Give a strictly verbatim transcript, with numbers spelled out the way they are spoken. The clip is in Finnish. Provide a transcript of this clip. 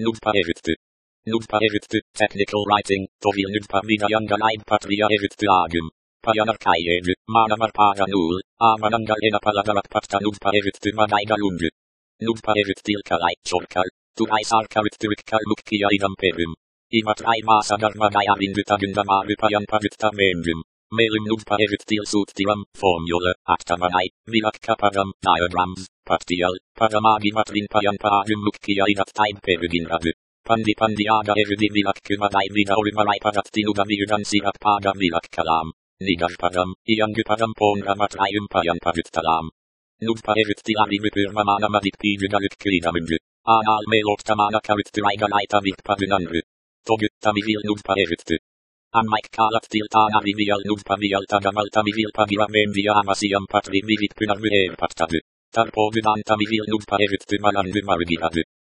Nudpa erytty. Nudpa erytty, technical writing, to vil nudpa vidayanga laib patria erytty agum. Pajanarkaijedy, maanamar pajanul, aamananga enapaladarat patta nudpa erytty madaigalungy. Nudpa eryttilkalai, chorkal, turai sarkaryttyrikal mukkia idam perim. Imat rai maasadar madajarindytagundamary pajanparytta mengym. Melim nudpa eryttil suuttiram, formula, aktamanai, vilakkapadam, diagrams, pattial, padamagimatrin pajanpaagym mukkia idat taib periginrady. Pandi pandi aada eridi vilakkymadai vida orimarai padatti nudamiudan sihat paada vilakkalam. Nidarpadam, iangypadam ponramat raium pajanparyttalam. Nudpa eryttilari vypyrmamaanamadit piivydalykkyidamungy. Aanal meiloktamana karyttyraigalai vitpadynanry. Togyttami vil nudpa erytty. Ammaik kaalattiltaanari vial nudpa vial tagamaltami vil pagirameen viaamasiam patri vivitpynarvy eerpattady. Tarpoodydantami vil nudpa erytty malandy margihady.